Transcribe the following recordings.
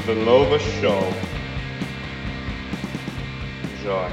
Velova Show. Enjoy.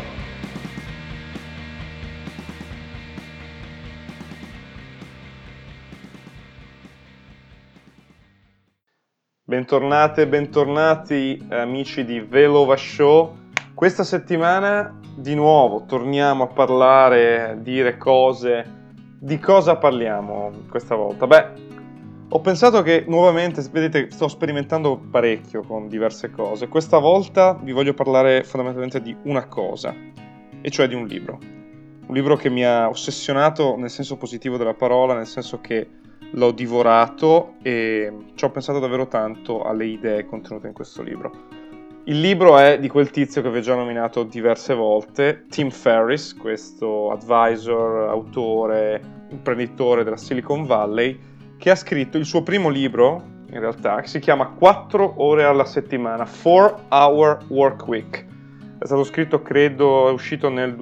Bentornate e bentornati amici di Velova Show. Questa settimana di nuovo torniamo a parlare, a dire cose. Di cosa parliamo questa volta? Ho pensato che nuovamente, vedete, sto sperimentando parecchio con diverse cose. Questa volta vi voglio parlare fondamentalmente di una cosa, e cioè di un libro. Un libro che mi ha ossessionato nel senso positivo della parola, nel senso che l'ho divorato e ci ho pensato davvero tanto alle idee contenute in questo libro. Il libro è di quel tizio che vi ho già nominato diverse volte, Tim Ferriss, questo advisor, autore, imprenditore della Silicon Valley, che ha scritto il suo primo libro, in realtà, che si chiama 4 ore alla settimana, 4-Hour Work Week. È stato scritto, credo, è uscito nel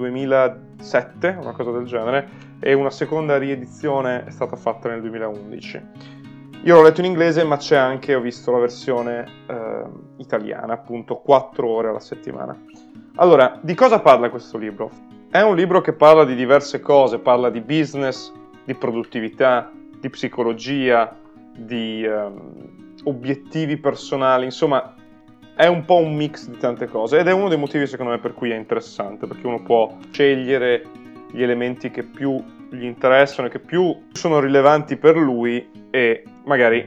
2007, una cosa del genere, e una seconda riedizione è stata fatta nel 2011. Io l'ho letto in inglese, ma c'è anche, ho visto la versione italiana, appunto, 4 ore alla settimana. Allora, di cosa parla questo libro? È un libro che parla di diverse cose, parla di business, di produttività, di psicologia, di obiettivi personali, insomma è un po' un mix di tante cose ed è uno dei motivi secondo me per cui è interessante, perché uno può scegliere gli elementi che più gli interessano e che più sono rilevanti per lui e magari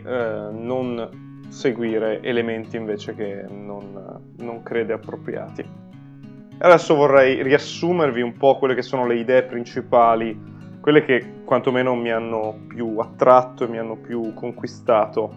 non seguire elementi invece che non crede appropriati. Adesso vorrei riassumervi un po' quelle che sono le idee principali, quelle che quantomeno mi hanno più attratto e mi hanno più conquistato.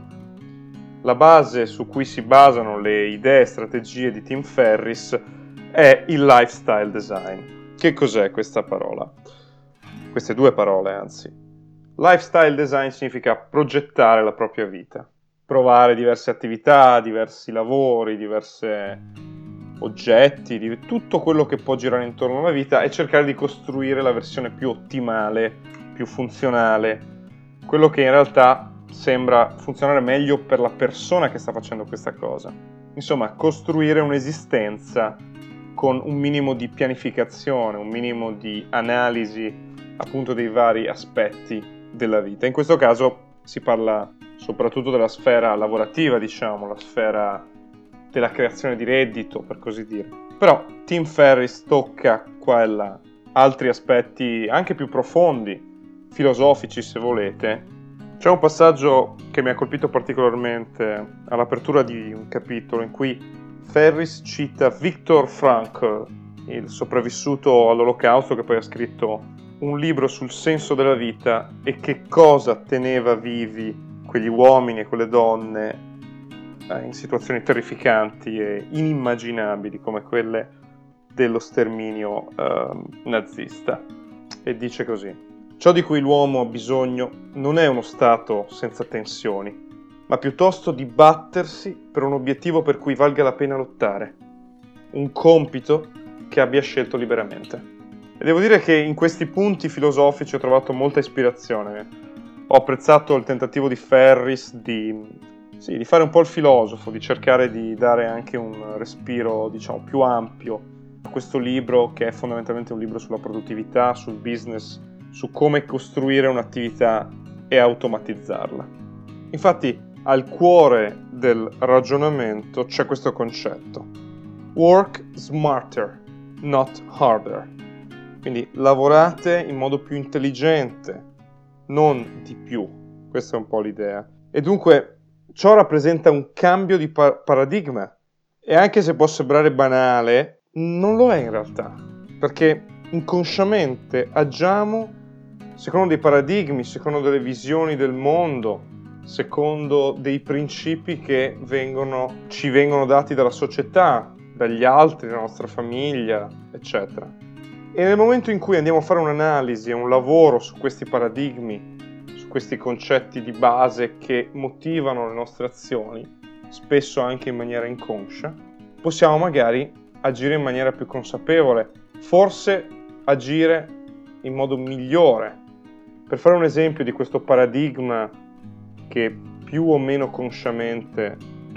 La base su cui si basano le idee e strategie di Tim Ferriss è il lifestyle design. Che cos'è questa parola? Queste due parole, anzi. Lifestyle design significa progettare la propria vita, provare diverse attività, diversi lavori, diverse oggetti, di tutto quello che può girare intorno alla vita e cercare di costruire la versione più ottimale, più funzionale, quello che in realtà sembra funzionare meglio per la persona che sta facendo questa cosa. Insomma, costruire un'esistenza con un minimo di pianificazione, un minimo di analisi appunto dei vari aspetti della vita. In questo caso si parla soprattutto della sfera lavorativa, diciamo, la sfera della creazione di reddito, per così dire. Però Tim Ferriss tocca qua e là altri aspetti anche più profondi, filosofici se volete. C'è un passaggio che mi ha colpito particolarmente all'apertura di un capitolo in cui Ferriss cita Viktor Frankl, il sopravvissuto all'Olocausto che poi ha scritto un libro sul senso della vita e che cosa teneva vivi quegli uomini e quelle donne in situazioni terrificanti e inimmaginabili come quelle dello sterminio nazista. E dice così: ciò di cui l'uomo ha bisogno non è uno stato senza tensioni, ma piuttosto di battersi per un obiettivo per cui valga la pena lottare, un compito che abbia scelto liberamente. E devo dire che in questi punti filosofici ho trovato molta ispirazione. Ho apprezzato il tentativo di Ferriss di fare un po' il filosofo, di cercare di dare anche un respiro, diciamo, più ampio a questo libro, che è fondamentalmente un libro sulla produttività, sul business, su come costruire un'attività e automatizzarla. Infatti, al cuore del ragionamento c'è questo concetto: work smarter, not harder. Quindi lavorate in modo più intelligente, non di più. Questa è un po' l'idea. E dunque ciò rappresenta un cambio di paradigma e anche se può sembrare banale, non lo è in realtà, perché inconsciamente agiamo secondo dei paradigmi, secondo delle visioni del mondo, secondo dei principi che ci vengono dati dalla società, dagli altri, dalla nostra famiglia, eccetera. E nel momento in cui andiamo a fare un'analisi e un lavoro su questi paradigmi, questi concetti di base che motivano le nostre azioni, spesso anche in maniera inconscia, possiamo magari agire in maniera più consapevole, forse agire in modo migliore. Per fare un esempio di questo paradigma che più o meno consciamente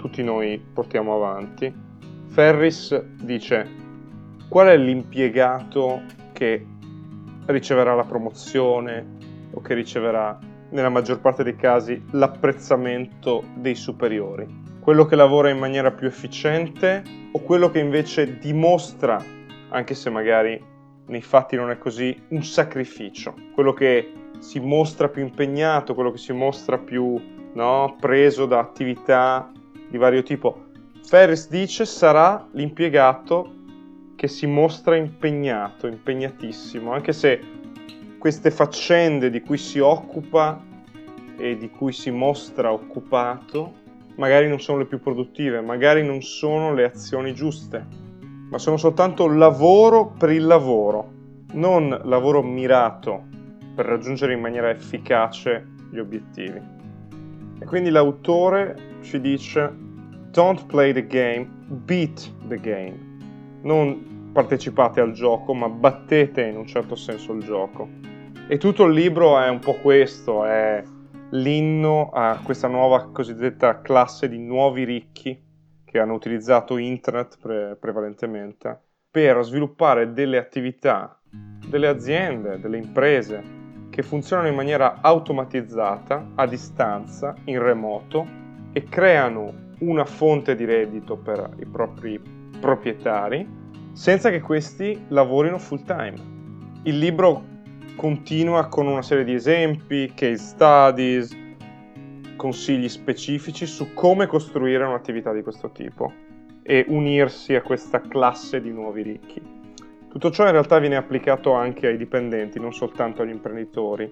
tutti noi portiamo avanti. Ferris dice: qual è l'impiegato che riceverà la promozione o che riceverà, nella maggior parte dei casi, l'apprezzamento dei superiori? Quello che lavora in maniera più efficiente o quello che invece dimostra, anche se magari nei fatti non è così, un sacrificio? Quello che si mostra più impegnato, quello che si mostra più, no, preso da attività di vario tipo. Ferris dice sarà l'impiegato che si mostra impegnato, impegnatissimo, anche se queste faccende di cui si occupa e di cui si mostra occupato magari non sono le più produttive, magari non sono le azioni giuste, ma sono soltanto lavoro per il lavoro, non lavoro mirato per raggiungere in maniera efficace gli obiettivi. E quindi l'autore ci dice: don't play the game, beat the game. Non partecipate al gioco, ma battete in un certo senso il gioco. E tutto il libro è un po' questo, è l'inno a questa nuova cosiddetta classe di nuovi ricchi che hanno utilizzato internet prevalentemente per sviluppare delle attività, delle aziende, delle imprese che funzionano in maniera automatizzata, a distanza, in remoto, e creano una fonte di reddito per i propri proprietari senza che questi lavorino full time. Il libro continua con una serie di esempi, case studies, consigli specifici su come costruire un'attività di questo tipo e unirsi a questa classe di nuovi ricchi. Tutto ciò in realtà viene applicato anche ai dipendenti, non soltanto agli imprenditori.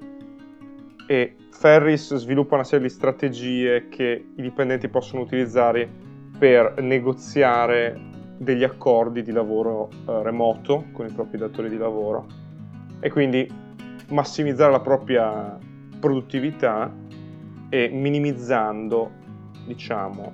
E Ferris sviluppa una serie di strategie che i dipendenti possono utilizzare per negoziare degli accordi di lavoro remoto con i propri datori di lavoro e quindi massimizzare la propria produttività e minimizzando, diciamo,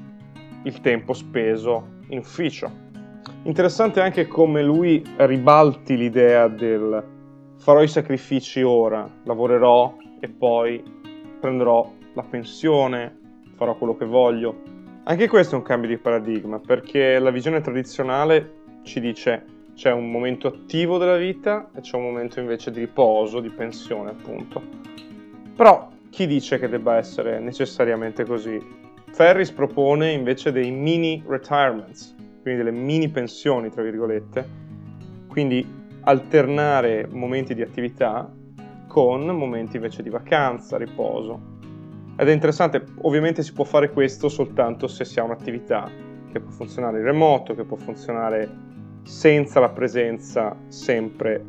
il tempo speso in ufficio. Interessante anche come lui ribalti l'idea del farò i sacrifici ora, lavorerò e poi prenderò la pensione, farò quello che voglio. Anche questo è un cambio di paradigma, perché la visione tradizionale ci dice c'è un momento attivo della vita e c'è un momento invece di riposo, di pensione appunto. Però chi dice che debba essere necessariamente così? Ferris propone invece dei mini retirements, quindi delle mini pensioni tra virgolette, quindi alternare momenti di attività con momenti invece di vacanza, riposo. Ed è interessante, ovviamente si può fare questo soltanto se si ha un'attività che può funzionare in remoto, che può funzionare senza la presenza sempre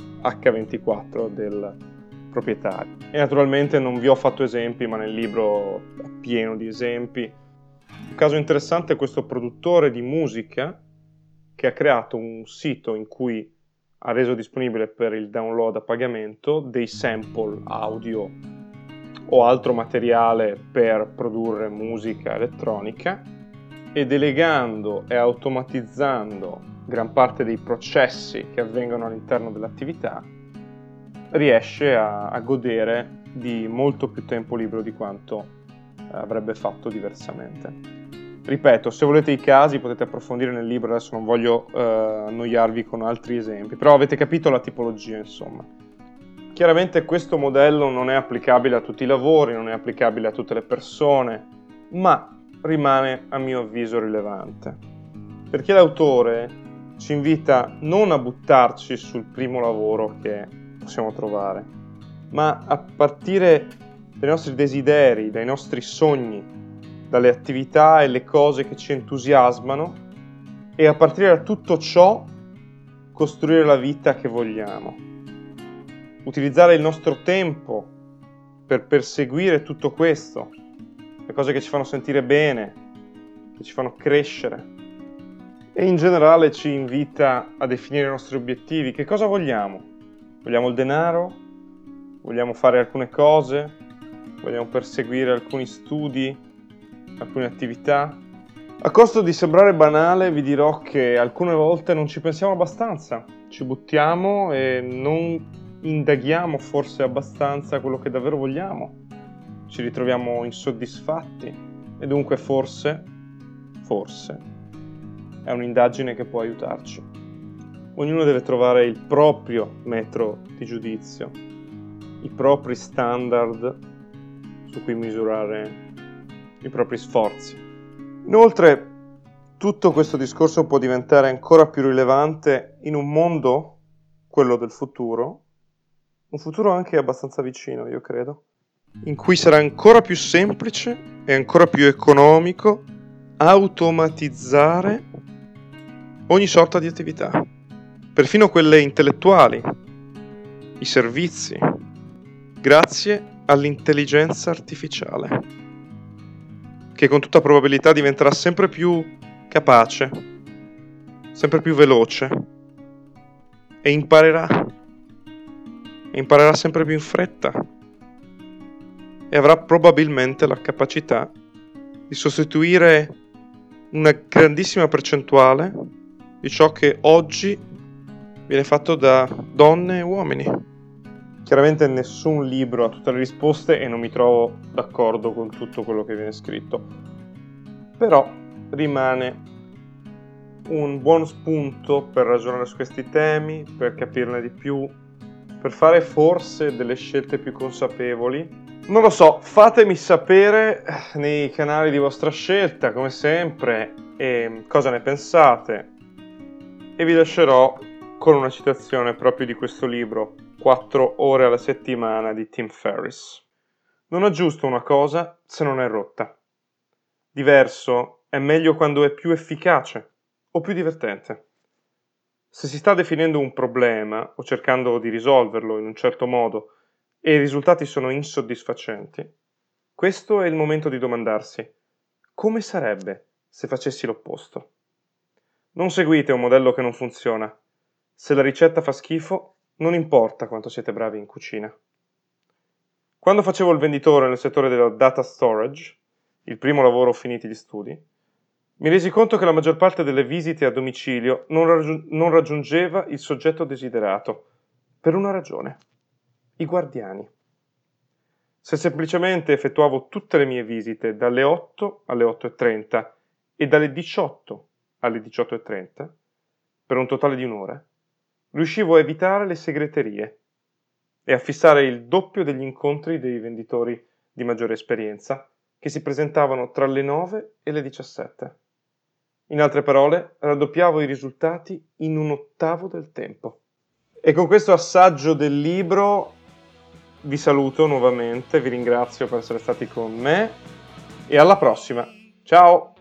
H24 del proprietario. E naturalmente non vi ho fatto esempi, ma nel libro è pieno di esempi. Un caso interessante è questo produttore di musica che ha creato un sito in cui ha reso disponibile per il download a pagamento dei sample audio o altro materiale per produrre musica elettronica, e delegando e automatizzando gran parte dei processi che avvengono all'interno dell'attività riesce a godere di molto più tempo libero di quanto avrebbe fatto diversamente. Ripeto, se volete i casi potete approfondire nel libro, adesso non voglio annoiarvi con altri esempi, però avete capito la tipologia, insomma. Chiaramente questo modello non è applicabile a tutti i lavori, non è applicabile a tutte le persone, ma rimane a mio avviso rilevante, perché l'autore ci invita non a buttarci sul primo lavoro che possiamo trovare, ma a partire dai nostri desideri, dai nostri sogni, dalle attività e le cose che ci entusiasmano, e a partire da tutto ciò costruire la vita che vogliamo. Utilizzare il nostro tempo per perseguire tutto questo, le cose che ci fanno sentire bene, che ci fanno crescere, e in generale ci invita a definire i nostri obiettivi. Che cosa vogliamo? Vogliamo il denaro? Vogliamo fare alcune cose? Vogliamo perseguire alcuni studi, alcune attività? A costo di sembrare banale vi dirò che alcune volte non ci pensiamo abbastanza, ci buttiamo e non indaghiamo forse abbastanza quello che davvero vogliamo, ci ritroviamo insoddisfatti e dunque forse forse, è un'indagine che può aiutarci. Ognuno deve trovare il proprio metro di giudizio, i propri standard su cui misurare i propri sforzi. Inoltre, tutto questo discorso può diventare ancora più rilevante in un mondo, quello del futuro, un futuro anche abbastanza vicino, io credo, in cui sarà ancora più semplice e ancora più economico automatizzare ogni sorta di attività, perfino quelle intellettuali, i servizi, grazie all'intelligenza artificiale, che con tutta probabilità diventerà sempre più capace, sempre più veloce e imparerà sempre più in fretta e avrà probabilmente la capacità di sostituire una grandissima percentuale di ciò che oggi viene fatto da donne e uomini. Chiaramente nessun libro ha tutte le risposte e non mi trovo d'accordo con tutto quello che viene scritto, però rimane un buon spunto per ragionare su questi temi, per capirne di più, per fare forse delle scelte più consapevoli. Non lo so, fatemi sapere nei canali di vostra scelta, come sempre, cosa ne pensate. E vi lascerò con una citazione proprio di questo libro, 4 ore alla settimana di Tim Ferriss. Non aggiusto una cosa se non è rotta. Diverso è meglio quando è più efficace o più divertente. Se si sta definendo un problema o cercando di risolverlo in un certo modo e i risultati sono insoddisfacenti, questo è il momento di domandarsi: come sarebbe se facessi l'opposto? Non seguite un modello che non funziona. Se la ricetta fa schifo, non importa quanto siete bravi in cucina. Quando facevo il venditore nel settore della data storage, il primo lavoro finiti gli studi, mi resi conto che la maggior parte delle visite a domicilio non raggiungeva il soggetto desiderato, per una ragione: i guardiani. Se semplicemente effettuavo tutte le mie visite dalle 8 alle 8:30 e dalle 18 alle 18:30, per un totale di un'ora, riuscivo a evitare le segreterie e a fissare il doppio degli incontri dei venditori di maggiore esperienza che si presentavano tra le 9 e le 17. In altre parole, raddoppiavo i risultati in un ottavo del tempo. E con questo assaggio del libro vi saluto nuovamente, vi ringrazio per essere stati con me e alla prossima. Ciao!